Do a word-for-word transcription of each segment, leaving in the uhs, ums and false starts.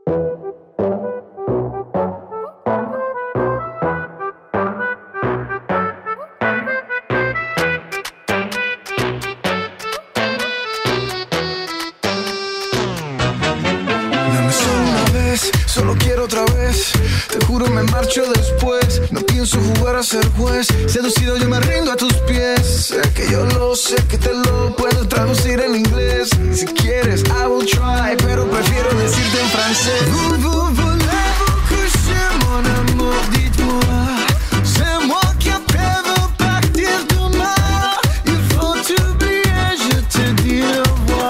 Solo quiero otra vez, te juro me marcho después. No pienso jugar a ser juez, seducido yo me rindo a tus pies. Sé que yo lo sé, que te lo puedo traducir en inglés. Si quieres, I will try, pero prefiero decirte en francés. Vous, vous, voulez-vous coucher mon amour, dites-moi. C'est moi qui après veux partir demain. Il faut t'oublier, je te dis au revoir.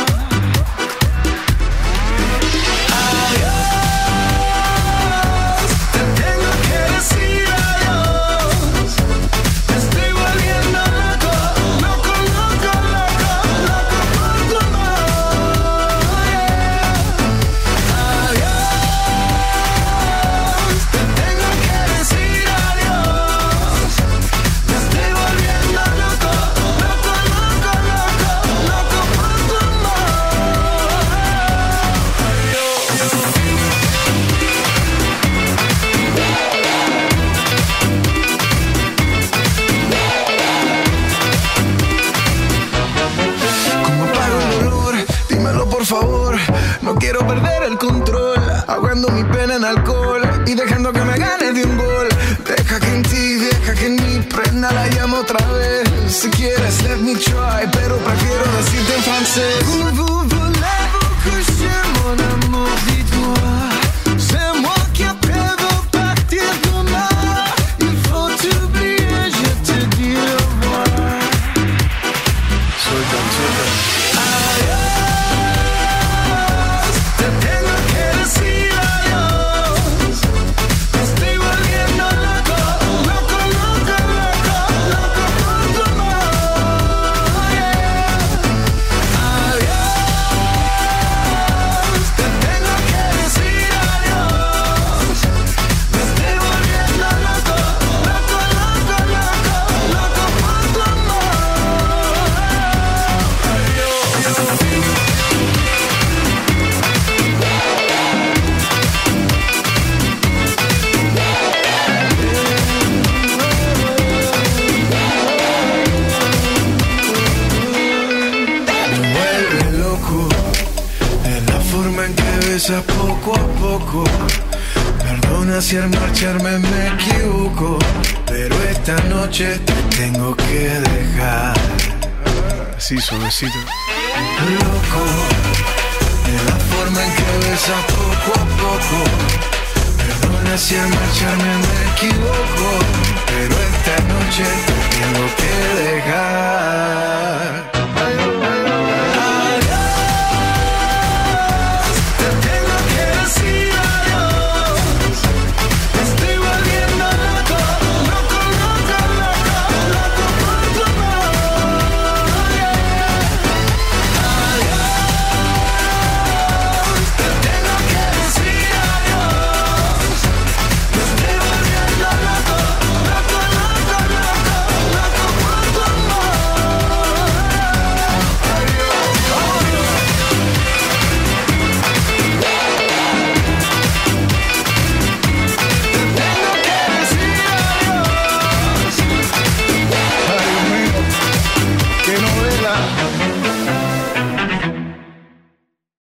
Quiero perder el control, ahogando mi pena en alcohol y dejando que me gane de un gol. Deja que en ti, deja que en mi prenda la llamo otra vez. Si quieres, let me try, pero prefiero decirte en francés. Vous, vous, voulez-vous coucher mon amour, dites-moi. C'est moi qui après veux partir demain. Il faut t'oublier, je te dis au revoir. Suelta, suelta. Poco a poco, perdona si al marcharme me equivoco, pero esta noche te tengo que dejar. Así suavecito. Loco, de la forma en que besas poco a poco, perdona si al marcharme me equivoco, pero esta noche te tengo que dejar.